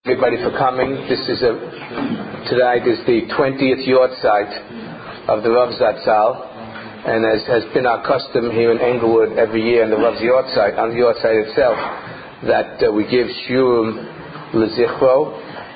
Everybody for coming. Tonight is the 20th yahrzeit of the Rav Zatzal, and as has been our custom here in Englewood every year on the Rav's yahrzeit, on the yahrzeit itself, that we give shiurim lezichro,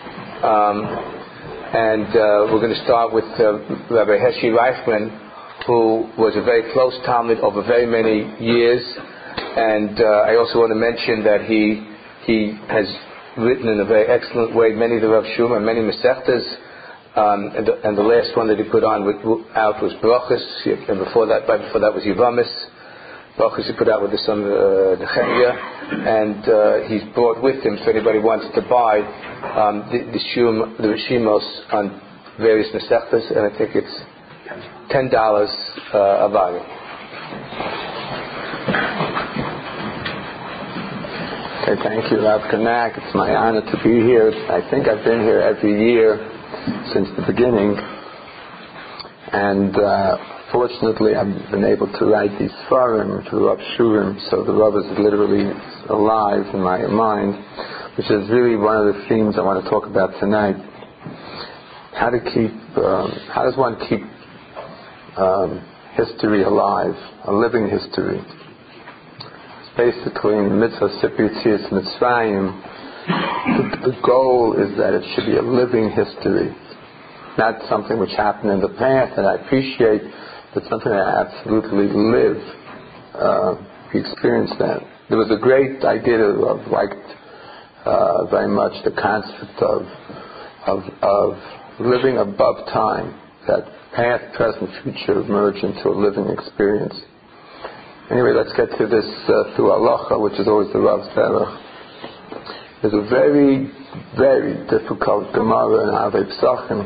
and we're going to start with Rabbi Heshi Reichman, who was a very close talmid over very many years, and I also want to mention that he has written in a very excellent way many of the Rav Shuma and many Masechtas, and the last one that he put out was Brachos, and right before that was Yevamis. Brachos he put out with the son of Nehemiah, and he's brought with him, so anybody wants to buy the Rishimos on various Masechtas, and I think it's $10 a volume. Okay, thank you, Rav Kanak. It's my honor to be here. I think I've been here every year since the beginning, and fortunately I've been able to write these Sfarim to Rav Shurim, so the Rav is literally alive in my mind, which is really one of the themes I want to talk about tonight. How does one keep history alive, a living history? Basically, in Mitzvah Sipur Yetzias Mitzrayim, the goal is that it should be a living history, not something which happened in the past that I appreciate, but something that I absolutely live. We experienced that. There was a great idea that I liked very much, the concept of living above time, that past, present, future merge into a living experience. Anyway, let's get to this through halacha, which is always the Rav's derech. There's a very, very difficult Gemara in Avei Pesachim,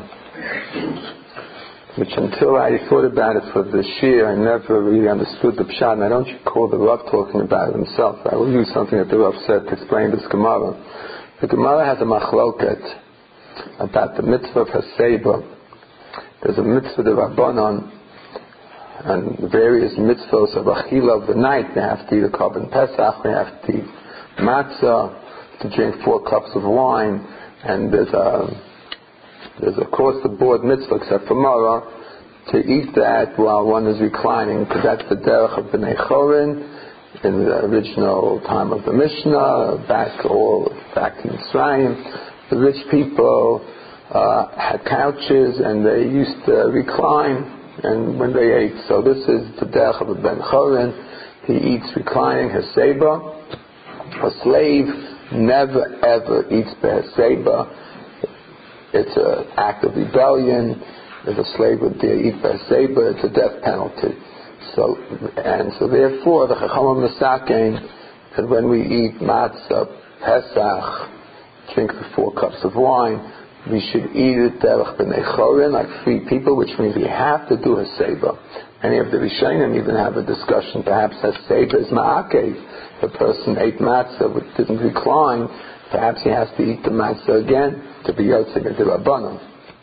which until I thought about it for this year, I never really understood the pshat, and I don't recall the Rav talking about it himself. I will use something that the Rav said to explain this Gemara. The Gemara has a machloket about the mitzvah of Haseba. There's a mitzvah of Rabbanon, and the various mitzvahs of Achila of the night. They have to eat a korban Pesach, they have to eat matzah, to drink 4 cups of wine, and there's across the board mitzvah except for Mara, to eat that while one is reclining, because that's the derech of Bnei Chorin in the original time of the Mishnah, back in Mitzrayim. The rich people had couches and they used to recline and when they ate. So this is the derech of a Ben Chorin. He eats reclining, Haseba. A slave never ever eats Haseba. It's an act of rebellion. If a slave would dare eat Haseba, it's a death penalty. So therefore the Chachamim Mesakein that when we eat matzah, Pesach, drink the 4 cups of wine, we should eat it derech b'nei chorin, like free people, which means we have to do Haseba. Many of the Rishonim even have a discussion, perhaps Haseba is ma'akev. The person ate matzah but didn't recline, perhaps he has to eat the matzah again to be yotzei b'dirabbanan.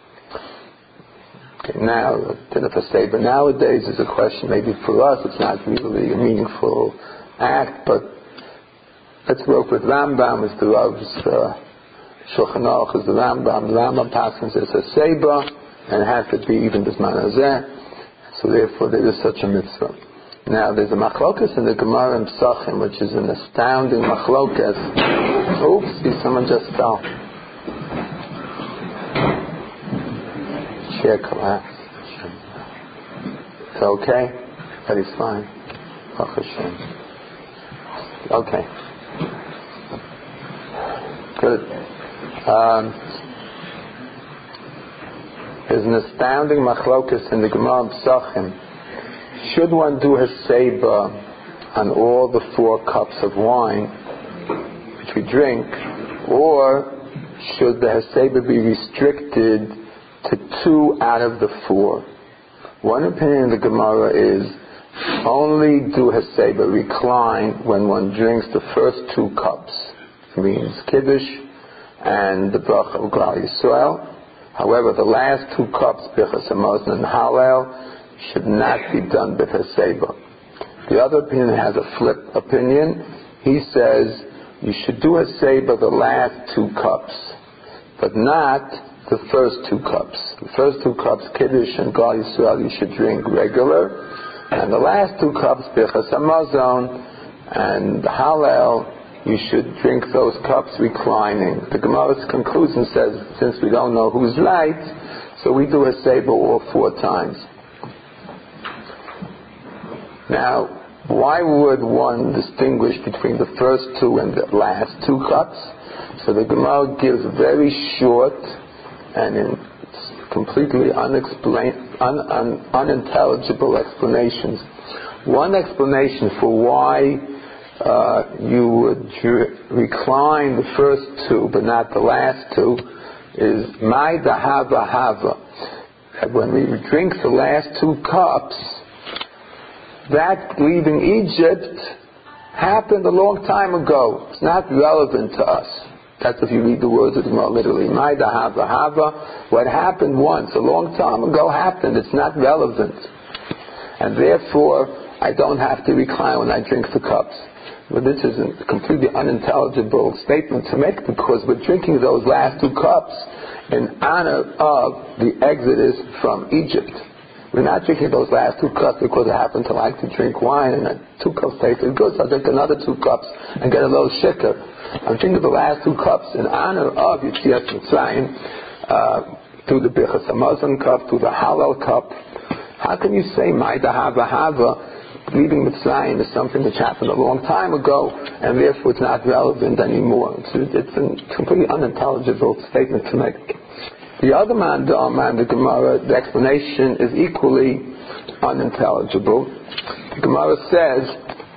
Okay, now, dinner for Haseba nowadays is a question, maybe for us it's not really a meaningful act, but let's work with Rambam as the Rav's Shulchan Aruch is the Rambam. The Rambam paskins is Haseba, and it has to be even Bisman Hazeh. So therefore there is such a mitzvah. Now there's a machlokas in the Gemara in Pesachim, which is an astounding machlokas. Oops, someone just fell. Chair collapsed. It's okay? Everybody's fine. Baruch Hashem. Okay. Good. There's an astounding machlokas in the Gemara Pesachim. Should one do Haseba on all the 4 cups of wine which we drink, or should the Haseba be restricted to 2 out of the 4? One opinion in the Gemara is only do Haseba, recline, when one drinks the first 2 cups. It means Kiddush and the bracha of Klal Yisrael. However, the last 2 cups, Birchas Hamazon and Hallel, should not be done with Haseba. The other opinion has a flip opinion. He says you should do Haseba the last 2 cups. but not the first 2 cups. The first 2 cups, Kiddush and Gal Yisrael, you should drink regular, and the last 2 cups, Birchas Hamazon and Hallel, you should drink those cups reclining. The Gemara's conclusion says, since we don't know who's right, so we do a Seder all 4 times. Now, why would one distinguish between the first 2 and the last 2 cups? So the Gemara gives very short and completely unintelligible explanations. One explanation for why you would recline the first 2 but not the last 2 is Mai Dahava Hava. When we drink the last 2 cups, that leaving Egypt happened a long time ago. It's not relevant to us. That's if you read the words of the Gemara literally. Mai Dahava Hava. What happened once, a long time ago, happened. It's not relevant. And therefore, I don't have to recline when I drink the cups. But this is a completely unintelligible statement to make, because we're drinking those last 2 cups in honor of the exodus from Egypt. We're not drinking those last 2 cups because I happen to like to drink wine and 2 cups tasted good, so I'll drink another 2 cups and get a little shikker. I'm drinking the last 2 cups in honor of Yetzias Mitzrayim, through the Birchas Hamazon cup, through the Hallel cup. How can you say Mai Dahava Hava, leaving Mitzrayim is something which happened a long time ago, and therefore it's not relevant anymore? It's a completely unintelligible statement to make. The other man, the Gemara, the explanation is equally unintelligible. The Gemara says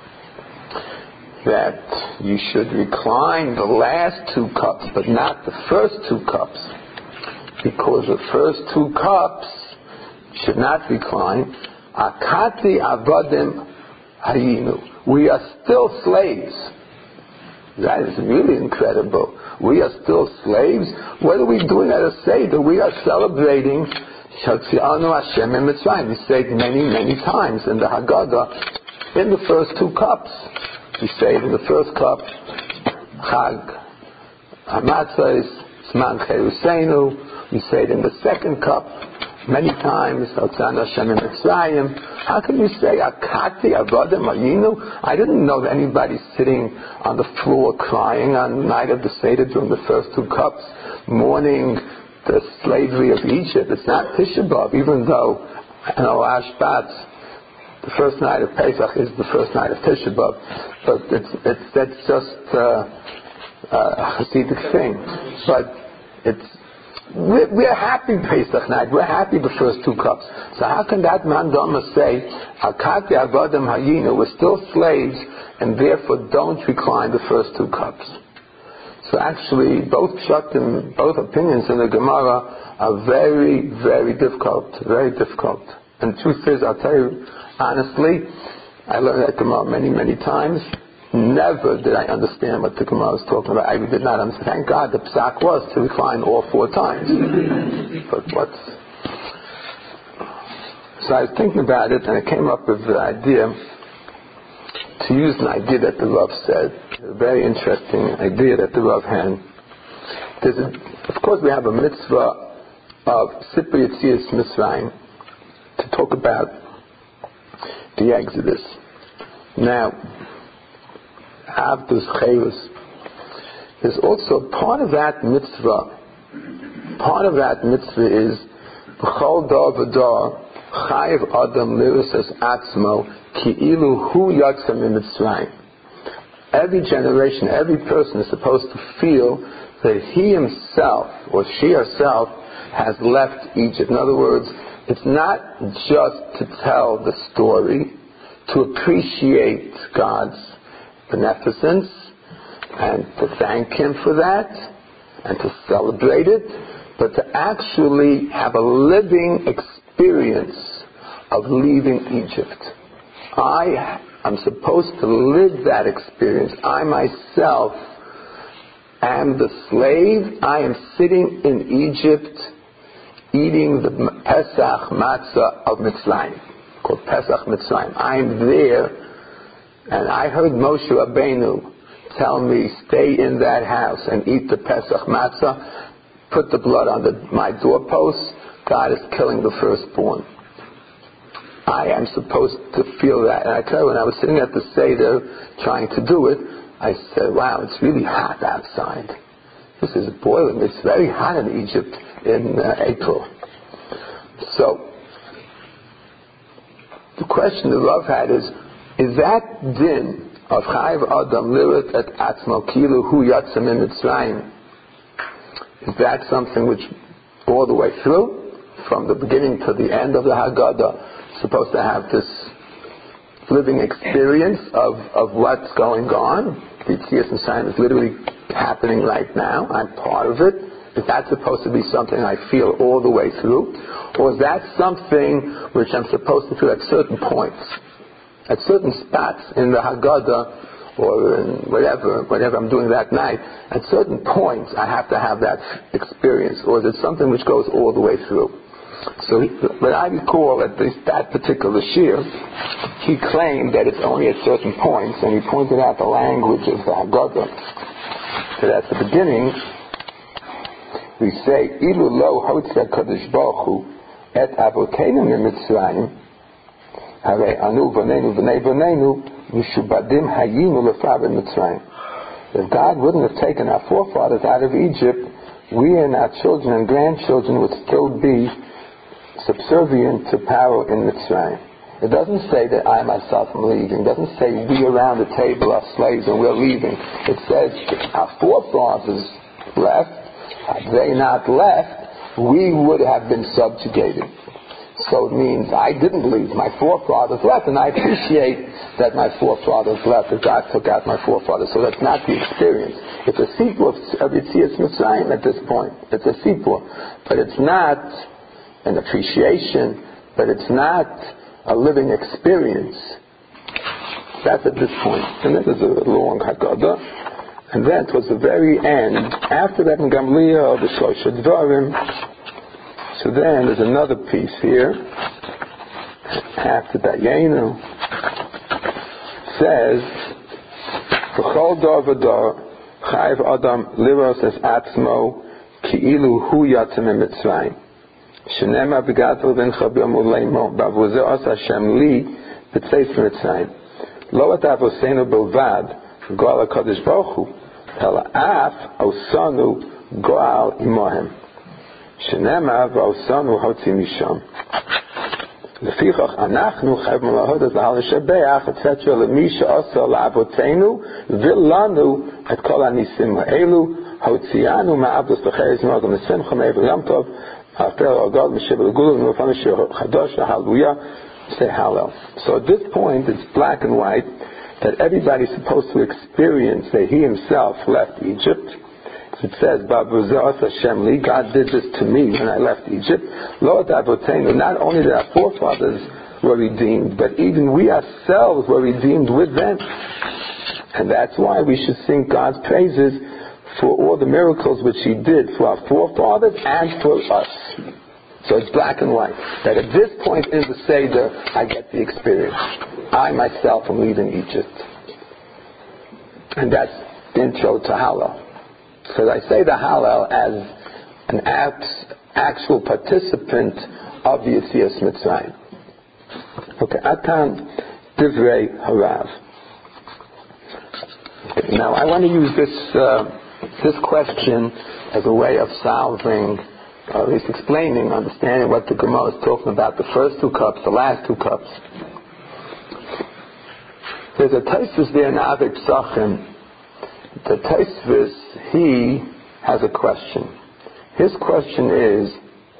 that you should recline the last 2 cups, but not the first 2 cups, because the first 2 cups should not recline. Akati avadim hayinu. We are still slaves. That is really incredible. We are still slaves. What are we doing at a Seder? We are celebrating Shatzianu Hashem in Mitzrayim. We say it many, many times in the Haggadah, in the first 2 cups. We say it in the first cup, Chag Hamatzah is Zman Cheruseinu. We say it in the second cup many times, Shatzianu Hashem in Mitzrayim. How can you say Akati Avadim Hayinu? I didn't know that anybody sitting on the floor crying on the night of the Seder during the first 2 cups, mourning the slavery of Egypt. It's not Tisha B'Av, even though Ashbat, the first night of Pesach, is the first night of Tisha B'Av, but that's just a Hasidic thing. But we're happy Pesach night. We're happy the first 2 cups. So how can that man Dama say, Akati Avadim Hayinu, we're still slaves, and therefore don't recline the first 2 cups? So actually, both pshatim, both opinions in the Gemara are very, very difficult. Very difficult. And the truth is, I'll tell you honestly, I learned that Gemara many, many times. Never did I understand what the Gemara was talking about. I did not understand. Thank God the psak was to recline all 4 times. But so I was thinking about it, and I came up with the idea to use an idea that the Rav said. A very interesting idea that the Rav had. Of course, we have a mitzvah of Sipur Yetzias Mitzrayim to talk about the Exodus. Now, Avdus Chayrus. There's also part of that mitzvah. Part of that mitzvah is B'chol dar v'dar chayiv adam lirisas atzmo ki ilu hu yatsa mitzrayim. Every generation, every person is supposed to feel that he himself or she herself has left Egypt. In other words, it's not just to tell the story, to appreciate God's beneficence and to thank Him for that and to celebrate it, but to actually have a living experience of leaving Egypt. I'm supposed to live that experience. I myself am the slave. I am sitting in Egypt eating the Pesach matzah of Mitzrayim, called Pesach Mitzrayim. I am there, and I heard Moshe Rabbeinu tell me, stay in that house and eat the Pesach matzah. put the blood on my doorpost, God is killing the firstborn. I am supposed to feel that. And I tell you, when I was sitting at the Seder trying to do it, I said, wow, it's really hot outside. This is boiling. It's very hot in Egypt in April. So, the question the Rav had is that din of Chayiv Adam Lirat et Atzmo Kilu Hu Yatzim Mitzrayim, is that something which all the way through, from the beginning to the end of the Haggadah, supposed to have this living experience of what's going on? The Yetzias Mitzrayim is literally happening right now. I'm part of it. Is that supposed to be something I feel all the way through? Or is that something which I'm supposed to feel at certain points? At certain spots in the Haggadah or in whatever I'm doing that night, at certain points I have to have that experience. Or is it something which goes all the way through? So when I recall at least that particular shir, he claimed that it's only at certain points, and he pointed out the language of the Haggadah. That at the beginning, we say, Ilu lo hotza kadosh baruch hu et avoteinu mitzrayim, harei anu v'neinu v'nei v'neinu mishubadim hayinu lefav mitzrayim. If God wouldn't have taken our forefathers out of Egypt, we and our children and grandchildren would still be subservient to power in Mitzrayim. It doesn't say that I myself am leaving. It doesn't say we around the table are slaves and we're leaving. It says our forefathers left. Had they not left, we would have been subjugated. So it means I didn't leave. My forefathers left, and I appreciate that my forefathers left, that God took out my forefathers. So that's not the experience. It's a sipur of Yetzias Mitzrayim at this point. It's a sipur. But it's not an appreciation, but it's not a living experience. That's at this point. And then there's a long Haggadah. And then towards the very end, after that in Gamliel, the Shlosh Dvarim, so then there's another piece here. After Dayenu, says, V'chol dor v'dor, Chayiv Adam liros es atzmo, ki'ilu hu yatzim mitzrayim. Shenema begatel v'ncha b'yom uleimo, b'avuzeh os Hashem li, b'tzeis mitzrayim. Lo et avosenu bilvad, goal HaKadosh Baruch Hu, ela af osanu goal imohem. Shenema v'osanu hotzi misham. Lefichach anachnu chayv malahodas lahal shabeach etc. Lemi she'asa la'avotenu v'lanu et kol hanisim ha'elu hotzianu ma'avdos l'cheres magam l'simcha me'evel yom tov after agad m'shevel gulu v'nufanu she'chadosh hallelujah say hallel. So at this point it's black and white that everybody's supposed to experience that he himself left Egypt. It says, God did this to me when I left Egypt. Lord Avotenu, not only that our forefathers were redeemed, but even we ourselves were redeemed with them. And that's why we should sing God's praises for all the miracles which He did for our forefathers and for us. So it's black and white. That at this point in the Seder, I get the experience. I myself am leaving Egypt. And that's the intro to Hallel. So I say the Hallel as an actual participant of the Yetzias Mitzrayim. Okay, Atan Divrei Harav. Okay, now I want to use this question as a way of solving, or at least explaining, understanding what the Gemara is talking about, the first two cups, the last two cups. There's a Tosfos there in Avik Psachim. The Tosfos, he has a question. His question is,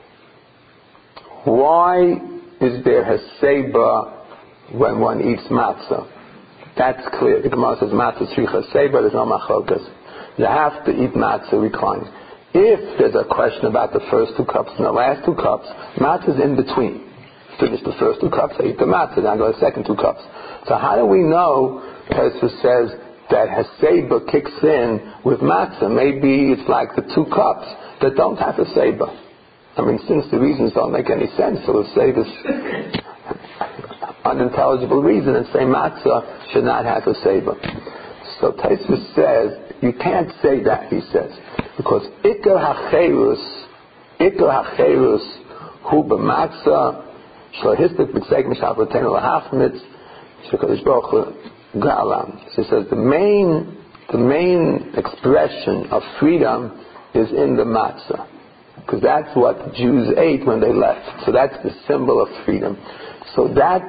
why is there Haseba when one eats matzah? That's clear. The Gemara says matzah tzricha Haseba, there's no machlokas. You have to eat matzah reclining. If there's a question about the first two cups and the last two cups, matzah is in between. Finish the first two cups, I eat the matzah, then I go to the second two cups. So how do we know, Tosfos says, that Haseba kicks in with matzah? Maybe it's like the two cups that don't have Haseba. I mean, since the reasons don't make any sense, so let's say this unintelligible reason and say matzah should not have Haseba. So Tosfos says, you can't say that, he says. Because Iker HaCherus Hu B'Matzah Shlohistik B'Tzeg Mishal V'Tenu L'Hachmitz Shekadosh Baruch Hu Galam. So he says the main expression of freedom is in the matzah, because that's what the Jews ate when they left. So that's the symbol of freedom. So that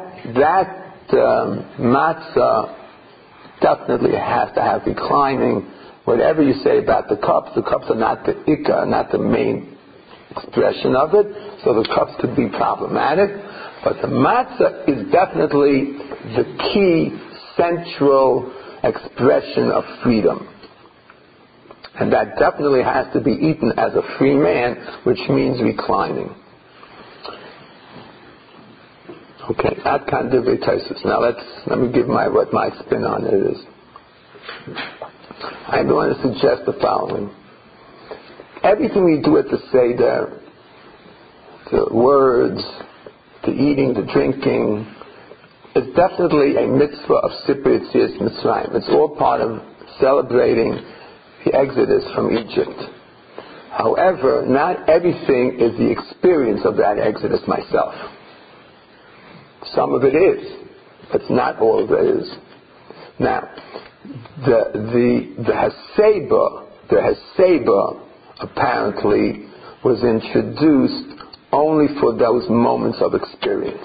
matzah definitely has to have reclining. Whatever you say about the cups are not the ikka, not the main expression of it. So the cups could be problematic, but the matzah is definitely the key central expression of freedom. And that definitely has to be eaten as a free man, which means reclining. Okay, Ad Kan Divrei Tosfos. Now let me give what my spin on it is. I'm going to suggest the following. Everything we do at the Seder, the words, the eating, the drinking, is definitely a mitzvah of Sipur Yetzias Mitzrayim. It's all part of celebrating the exodus from Egypt. However, not everything is the experience of that exodus myself. Some of it is, but not all of it is. Now, the Haseba apparently was introduced only for those moments of experience.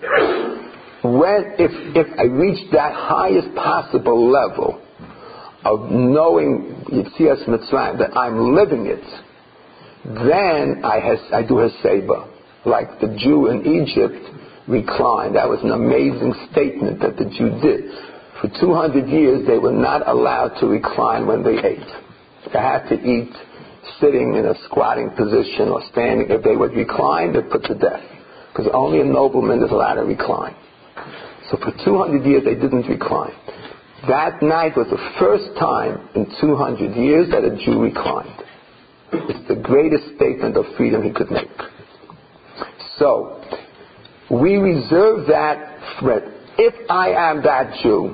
If I reach that highest possible level of knowing Yetzias Mitzrayim, that I'm living it, then I do Haseba. Like the Jew in Egypt reclined. That was an amazing statement that the Jew did. For 200 years they were not allowed to recline when they ate. They had to eat sitting in a squatting position or standing. If they would recline, they're put to death, because only a nobleman is allowed to recline. So for 200 years they didn't recline. That night was the first time in 200 years that a Jew reclined. It's the greatest statement of freedom he could make. So we reserve that threat. If I am that Jew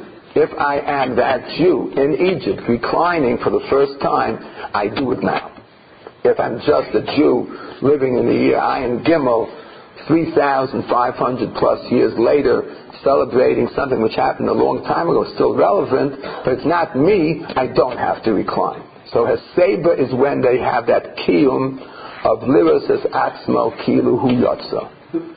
in Egypt reclining for the first time, I do it now. If I'm just a Jew living in the year Ayin Gimel, 3,500 plus years later, celebrating something which happened a long time ago, still relevant, but it's not me, I don't have to recline. So Haseba is when they have that kiyum of liros es atzmo kilu hu yotza.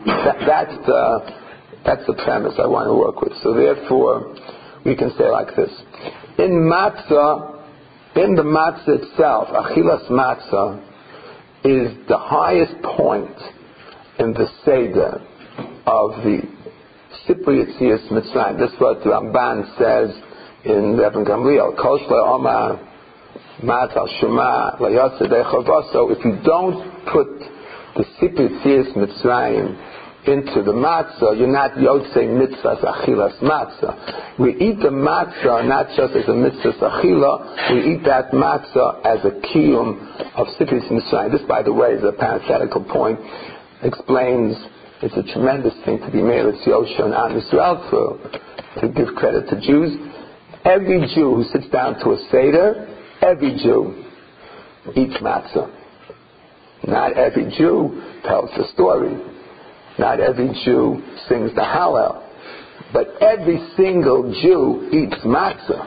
That's the premise I want to work with. So therefore, we can say like this. In the matzah itself, achilas matzah is the highest point in the Seder of the Sipur Yetzias Mitzrayim. This is what Ramban says in Rebbe Gamliel. Kol shlo omar matzah shema layotze dechavos. So if you don't put the Sipur Yetzias Mitzrayim into the matzah, you're not yotzei mitzvahs achilas matzah. We eat the matzah not just as a mitzvah achila, we eat that matzah as a kiyum of Sipur Yetzias Mitzrayim. This, by the way, is a parenthetical point. Explains it's a tremendous thing to be made Meretz Yosha and Am Yisrael to give credit to Jews. Every Jew who sits down to a Seder, every Jew eats matzah. Not every Jew tells the story. Not every Jew sings the Hallel. But every single Jew eats matzah.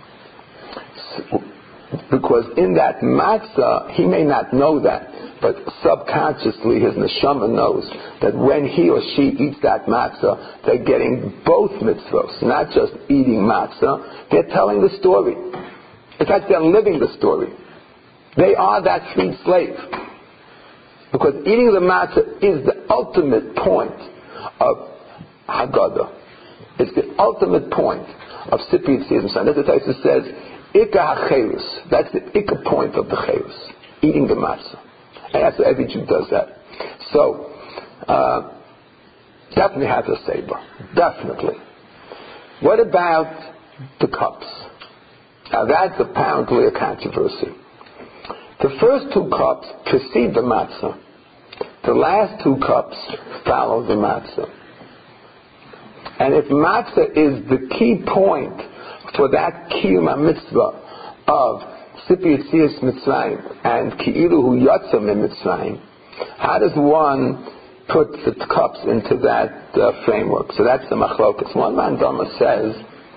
Because in that matzah, he may not know that, but subconsciously his neshama knows that when he or she eats that matzah, they're getting both mitzvos, not just eating matzah, they're telling the story. In fact, they're living the story. They are that freed slave. Because eating the matzah is the ultimate point of Haggadah. It's the ultimate point of Sipur Yetzias Mitzrayim. That's what Tosfos says, Ikka HaCherus. That's the Ikka point of the Cherus, eating the matzah. And that's every Jew does that. So, definitely has a Seba. Definitely. What about the cups? Now that's apparently a controversy. The first two cups precede the matzah. The last two cups follow the matzah. And if matzah is the key point for that kiyum mitzvah of Sipi Yetzias Mitzrayim and Ki'ilu Hu Yatsa Min Mitzrayim, how does one put the cups into that framework? So that's the machlokas. One man Dhamma says,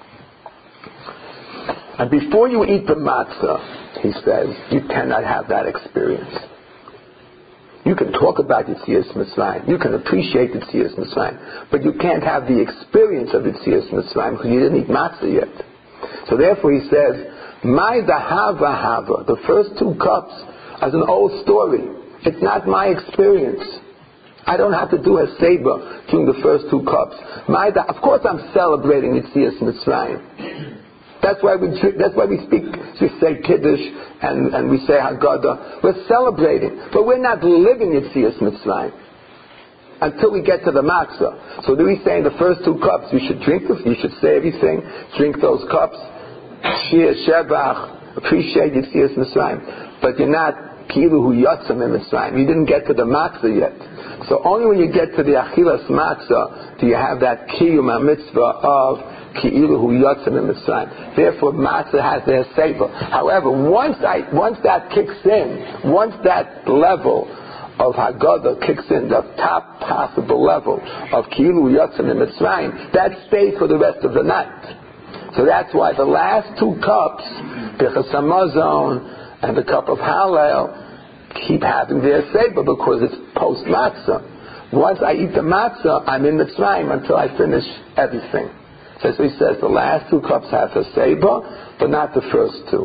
and before you eat the matzah, he says, you cannot have that experience. You can talk about Yetzias Mitzrayim, you can appreciate Yetzias Mitzrayim, but you can't have the experience of Yetzias Mitzrayim because you didn't eat matzah yet. So therefore he says, my dahava hava, the first two cups, as an old story. It's not my experience. I don't have to do a saber during the first two cups. Of course I'm celebrating Yetzias Mitzrayim. That's why we say Kiddush and we say Haggadah. We're celebrating, but we're not living Yetzias Mitzrayim until we get to the matzah. So do we say in the first two cups you should drink this, you should say everything, drink those cups, Shir Shevach, appreciate Yetzias Mitzrayim, but you're not Ki'ilu Hu Yatzam in Mitzrayim. You didn't get to the matzah yet. So only when you get to the Achilas matzah do you have that Kiyum mitzvah of Ki'ilu Hu Yatzam in Mitzrayim. Therefore, matzah has their savor. However, once that kicks in, once that level of Haggadah kicks in, the top possible level of Ki'ilu Hu Yatzam in Mitzrayim, that stays for the rest of the night. So that's why the last two cups, Birchas Hamazon and the cup of Hallel, keep having their savor because it's post matzah. Once I eat the matzah, I'm in Mitzrayim until I finish everything. So he says the last two cups have a savor, but not the first two.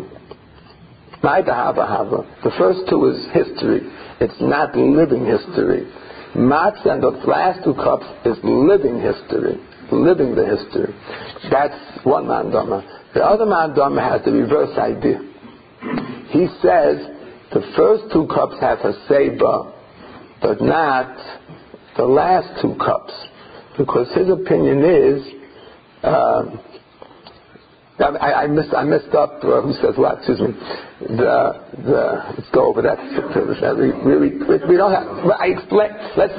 The first two is history. It's not living history. Matzah and the last two cups is living history. Living the history. That's one mandama. The other mandama has the reverse idea. He says the first two cups have a savor, but not the last two cups, because his opinion is I messed up. Who says what? Excuse me. Let's go over that. We don't have. I explain.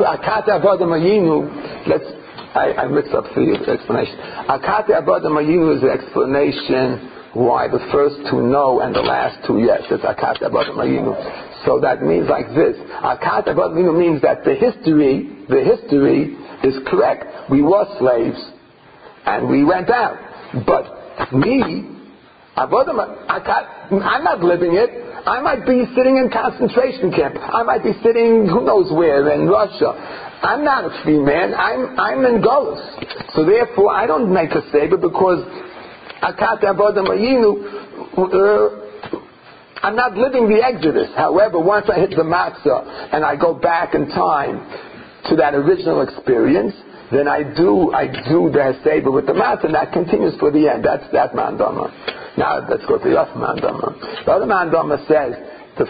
I mixed up the explanation. Akati Abada Mayinu is the explanation why the first two no and the last two yes. It's Akati Abada Mayinu. So that means like this. Akati Abada Mayinu means that the history is correct. We were slaves and we went out. But me, I'm not living it. I might be sitting in concentration camp. I might be sitting who knows where in Russia. I'm not a free man. I'm in Golus. So therefore, I don't make a saber because I'm not living the Exodus. However, once I hit the matzah and I go back in time to that original experience, then I do the saber with the matzah, and that continues for the end. That's that mandama. Now let's go to the other mandama. The other mandama says the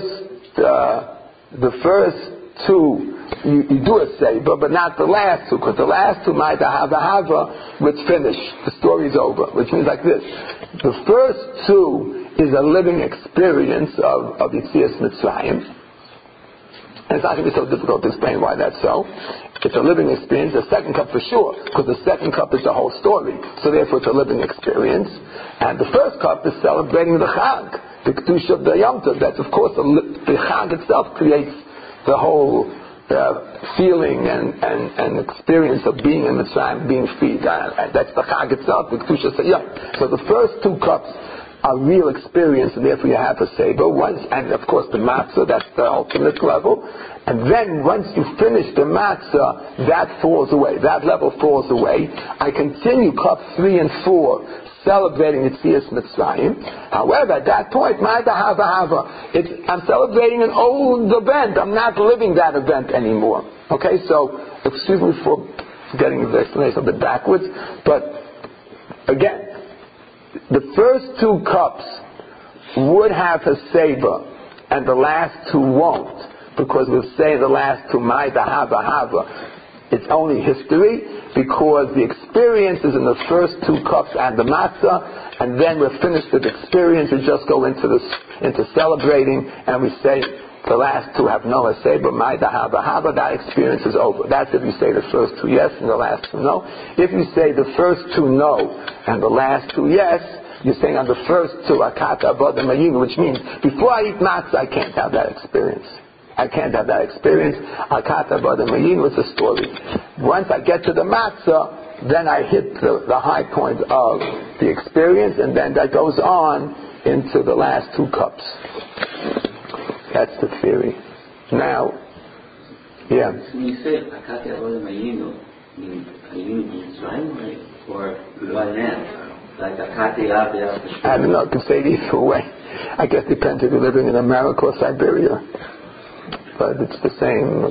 first two. You do a saber, but not the last two, because the last two might have which finish. The story's over, which means like this. The first two is a living experience of Yetzias Mitzrayim. And it's not going to be so difficult to explain why that's so. It's a living experience. The second cup for sure, because the second cup is the whole story. So therefore it's a living experience. And the first cup is celebrating the Chag, the Kedusha of the Yom Tov. That's of course, the Chag itself creates the whole feeling and experience of being in Mitzrayim, being free. That's the Chag itself, the Kedusha Sayyam. So the first two cups are real experience, and therefore you have a saber once, and of course the matzah, that's the ultimate level. And then once you finish the matzah, that falls away. That level falls away. I continue cup 3 and 4, celebrating Yetzias Mitzrayim. However, at that point, I'm celebrating an old event. I'm not living that event anymore. Okay, so excuse me for getting the explanation a bit backwards, but again, the first two cups would have a saber, and the last two won't, because we'll say the last two, it's only history, because the experience is in the first two cups and the matzah, and then we're finished with experience and just go into celebrating, and we say the last two have no saber, that experience is over. That's if you say the first two yes and the last two no. If you say the first two no and the last two yes, You're saying on the first two, Akata, Abada, Mayinu, which means before I eat matzah, I can't have that experience. I can't have that experience. Akata, Abada, Mayinu is a story. Once I get to the matzah, then I hit the high point of the experience, and then that goes on into the last two cups. That's the theory. Now, yeah. When you say Akata, Abada, Mayinu, Mayinu in Israel or right now? Like I don't know, I can say it either way. I guess it depends if you're living in America or Siberia. But it's the same.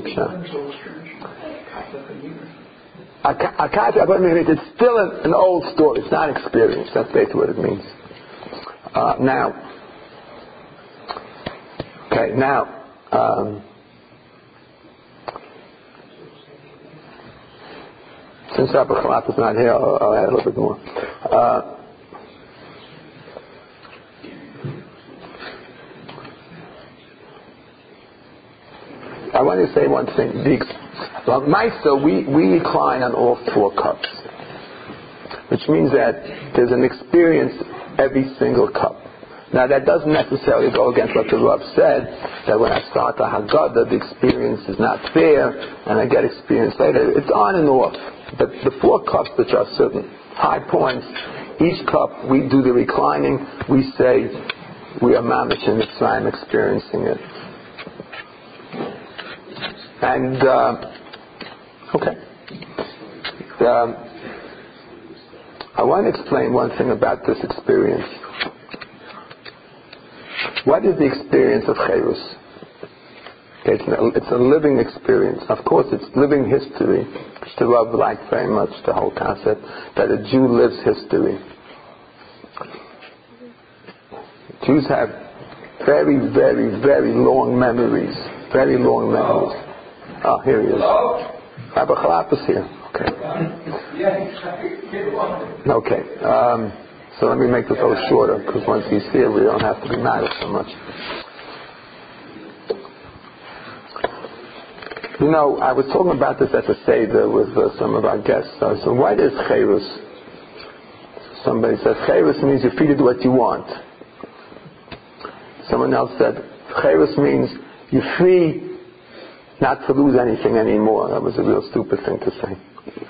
Akata, but it's still an old story. It's not experience. That's basically what it means. Now, since Rabbi Chalap is not here, I'll add a little bit more. I want to say one thing. Meister, we recline on all four cups, which means that there's an experience every single cup. Now that doesn't necessarily go against what the Rav said, that when I start the Haggadah, the experience is not there, and I get experience later. It's on and off. But the four cups, which are certain high points, each cup we do the reclining, we say we are mamish in Mitzrayim experiencing it. And, I want to explain one thing about this experience. What is the experience of Chayrus? It's a living experience. Of course, it's living history, which the Rav liked very much, the whole concept that a Jew lives history. Jews have very, very, very long memories. Very long memories. Oh, here he is. Rabbi Chalap is here. Okay. So let me make this a little shorter, because once he's here, we don't have to be mad so much. You know, I was talking about this at the Seder with some of our guests. So why is Chayrus? Somebody said, Chayrus means you're free to do what you want. Someone else said, Chayrus means you're free not to lose anything anymore. That was a real stupid thing to say.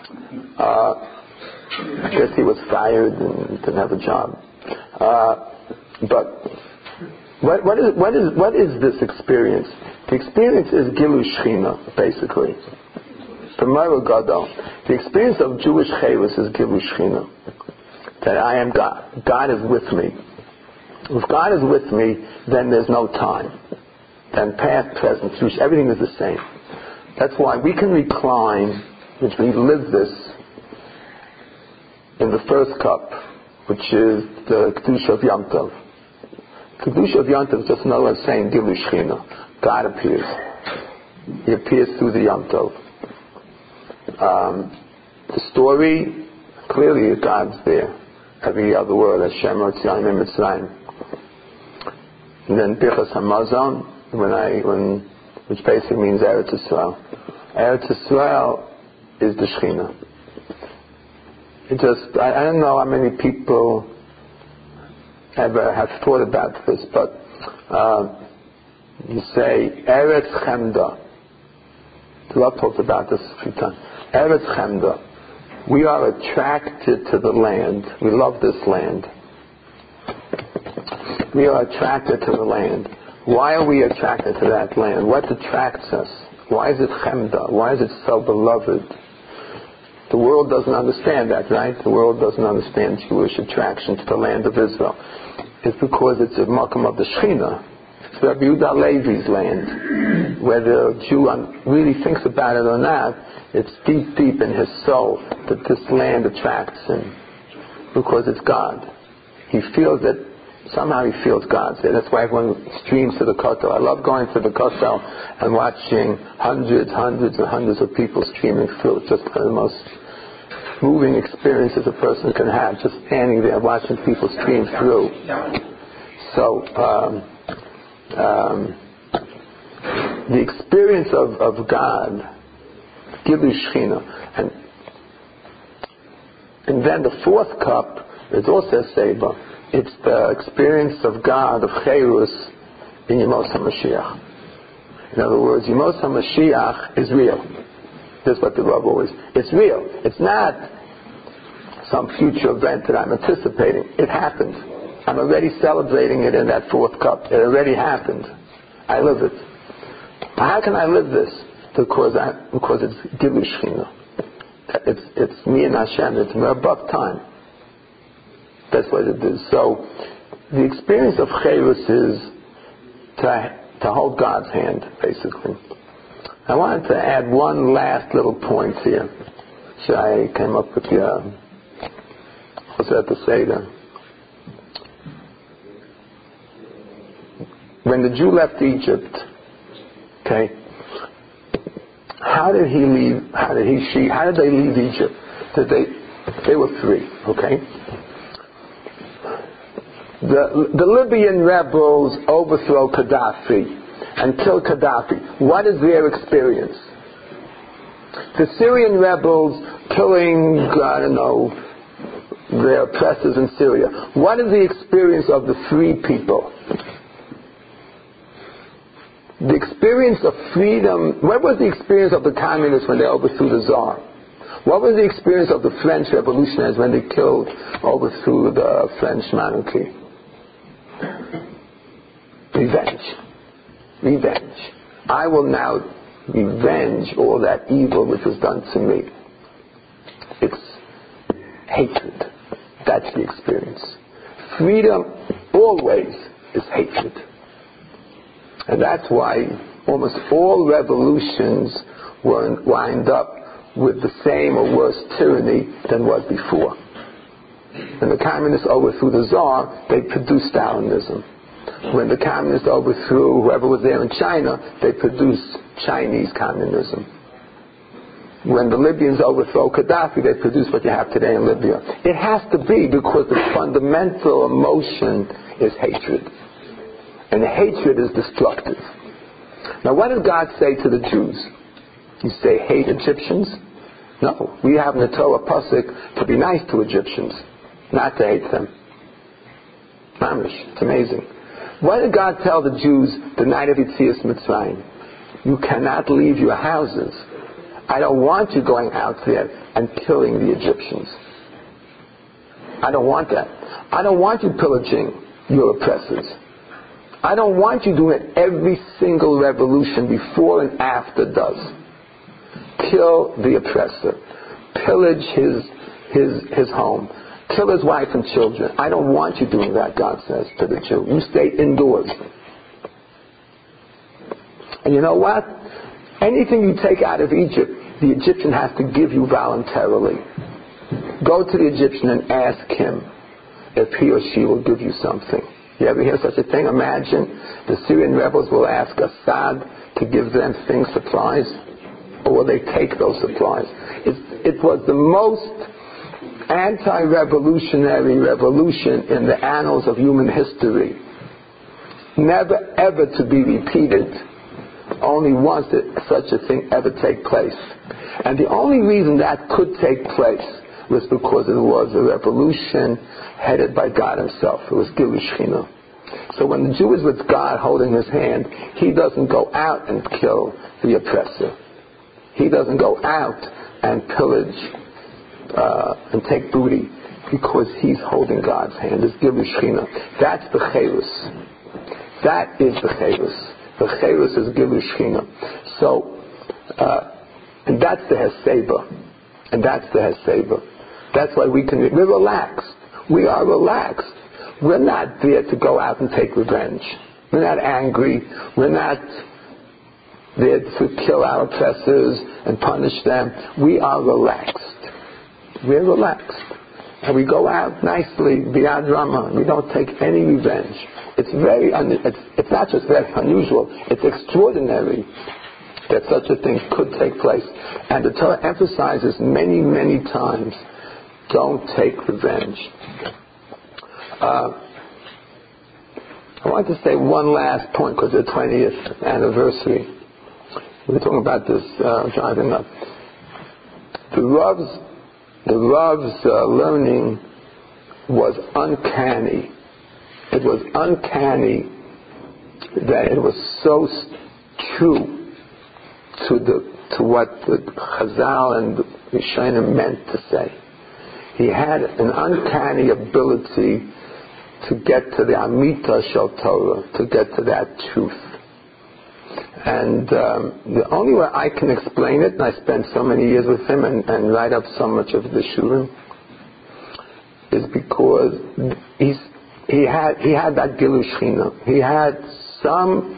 I guess he was fired and didn't have a job. But what is this experience? The experience is Gilu Shechina, basically. From Mara Gadol. The experience of Jewish Chayrus is Gilu Shechina. That I am God. God is with me. If God is with me, then there's no time. Then past, present, future, everything is the same. That's why we can recline, which we live this in the first cup, which is the Kedusha of Yom Tov. Kedusha of Yom Tov is just another way of saying Gilu Shechina. God appears. He appears through the Yom Tov. The story, clearly God's there. Every other word, Hashem Rotzion Mitzrayim. And then Birchas Hamazon, which basically means Eretz Yisrael. Eretz Yisrael is the Shechina. I don't know how many people ever have thought about this, but you say Eretz Chemda. The Rav talked about this a few times. Eretz Chemda. We are attracted to the land. We love this land. We are attracted to the land. Why are we attracted to that land? What attracts us? Why is it Chemda? Why is it so beloved? The world doesn't understand that, right? The world doesn't understand Jewish attraction to the land of Israel. It's because it's a makam of the Shechina. It's Rabbi Yehuda Levi's land. Whether a Jew really thinks about it or not, it's deep, deep in his soul that this land attracts him. Because it's God. He feels that, somehow he feels God's there. That's why everyone streams to the Kotel. I love going to the Kotel and watching hundreds and hundreds of people streaming through. It's just the most moving experiences a person can have, just standing there watching people stream through. So, the experience of God, Gilu Shechina, and then the fourth cup is also a Seba. It's the experience of God, of Cherus, in Yemos HaMashiach. In other words, Yemos HaMashiach is real. This is what the Rav always... It's real. It's not some future event that I'm anticipating. It happened. I'm already celebrating it in that fourth cup. It already happened. I live it. How can I live this? Because it's Gilui Shechina. It's me and Hashem. It's above time. That's what it is. So the experience of Cherus is to hold God's hand, basically. I wanted to add one last little point here. So I came up with what's that to say there? When the Jew left Egypt, okay, how did he leave? How did they leave Egypt? They were free, okay? The Libyan rebels overthrow Gaddafi and kill Gaddafi. What is their experience? The Syrian rebels killing, their oppressors in Syria. What is the experience of the free people? The experience of freedom. What was the experience of the communists when they overthrew the Tsar? What was the experience of the French revolutionaries when they overthrew the French monarchy? Revenge. I will now revenge all that evil which was done to me. It's hatred. That's the experience. Freedom always is hatred. And that's why almost all revolutions wind up with the same or worse tyranny than was before. When the communists overthrew the Tsar, they produced Stalinism. When the communists overthrew whoever was there in China, they produced Chinese communism. When the Libyans overthrow Gaddafi, they produce what you have today in Libya. It has to be because the fundamental emotion is hatred. And hatred is destructive. Now what did God say to the Jews? You say, hate Egyptians? No. We have in the Torah pasuk to be nice to Egyptians, not to hate them. Mamish. It's amazing. What did God tell the Jews the night of Yetzias Mitzrayim? You cannot leave your houses. I don't want you going out there and killing the Egyptians. I don't want that. I don't want you pillaging your oppressors. I don't want you doing it every single revolution before and after does. Kill the oppressor. Pillage his home. Kill his wife and children. I don't want you doing that, God says to the Jew. You stay indoors. And you know what? Anything you take out of Egypt, the Egyptian has to give you voluntarily. Go to the Egyptian and ask him if he or she will give you something. You ever hear such a thing? Imagine the Syrian rebels will ask Assad to give them supplies, or will they take those supplies? It was the most anti-revolutionary revolution in the annals of human history. Never ever to be repeated. Only once did such a thing ever take place. And the only reason that could take place was because it was a revolution headed by God himself. It was Gilui Shechina. So when the Jew is with God holding his hand, he doesn't go out and kill the oppressor. He doesn't go out and pillage and take booty, because he's holding God's hand. It's Gilui Shechina. That's the Cherus. That is the Cherus. The Cherus is Gilui Shechina. So, and that's the Heseba. That's why we're relaxed. We are relaxed. We're not there to go out and take revenge. We're not angry. We're not there to kill our oppressors and punish them. We are relaxed. We're relaxed. And we go out nicely, beyond Rama. We don't take any revenge. It's not just very unusual. It's extraordinary that such a thing could take place. And the Torah emphasizes many, many times, don't take revenge. I want to say one last point, because it's the 20th anniversary. We were talking about this driving up. The Rav's learning was uncanny. it was uncanny that it was so true to what the Chazal and the Rishonim meant to say. He had an uncanny ability to get to the Amita Shel Torah, to get to that truth. And the only way I can explain it, and I spent so many years with him and write up so much of the Shurim, is because he had that Gilu Shechina. He had some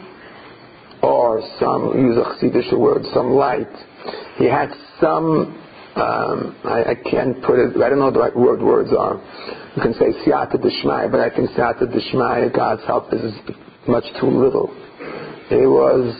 use a Chassidish word, some light. He had some, I can't put it, I don't know what the right words are. You can say Siyata D'Shmaya, but I think Siyata D'Shmaya, God's help, is much too little. It was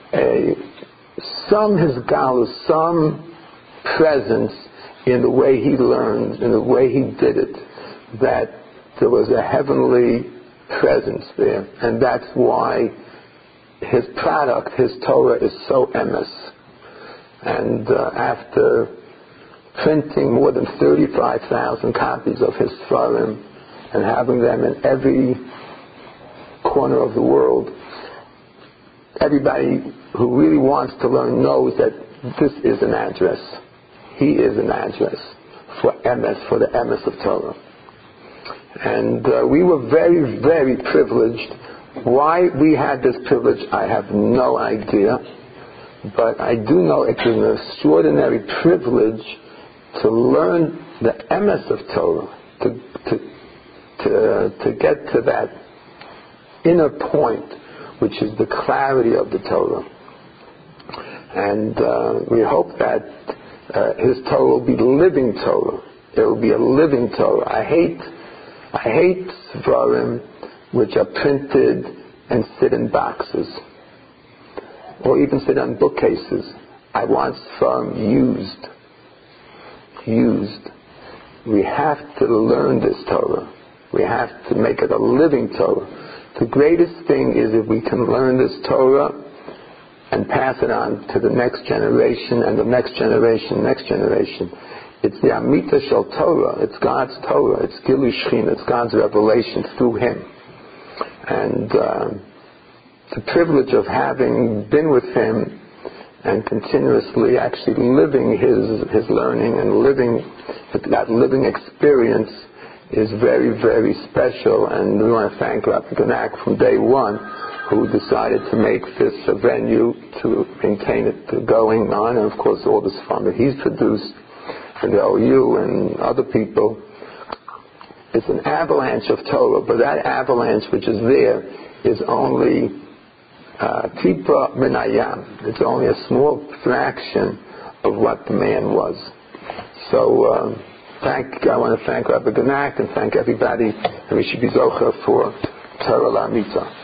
some Hisgalus, some presence in the way he learned, in the way he did it, that there was a heavenly presence there. And that's why his product, his Torah, is so emes. And after printing more than 35,000 copies of his Sfarim and having them in every corner of the world, everybody who really wants to learn knows that this is an address. He is an address for emes, for the emes of Torah. And we were very, very privileged. Why we had this privilege, I have no idea. But I do know it was an extraordinary privilege to learn the emes of Torah, to get to that inner point, which is the clarity of the Torah. And we hope that his Torah will be living Torah. It will be a living Torah. I hate Svarim which are printed and sit in boxes, or even sit on bookcases. I want Svarim used. We have to learn this Torah. We have to make it a living Torah. The greatest thing is if we can learn this Torah and pass it on to the next generation and the next generation, next generation. It's the Amita Shel Torah. It's God's Torah. It's Gilu Shechina. It's God's revelation through Him. And the privilege of having been with Him and continuously actually living His learning and living that living experience is very, very special. And we want to thank Rabbi Genack from day one, who decided to make this a venue to maintain it going on, and of course all this fun that he's produced, and the OU and other people. It's an avalanche of Torah, but that avalanche which is there is only tipa min hayam. It's only a small fraction of what the man was. So I want to thank Rabbi Genack and thank everybody, and we should be zocher for Torah L'Amita.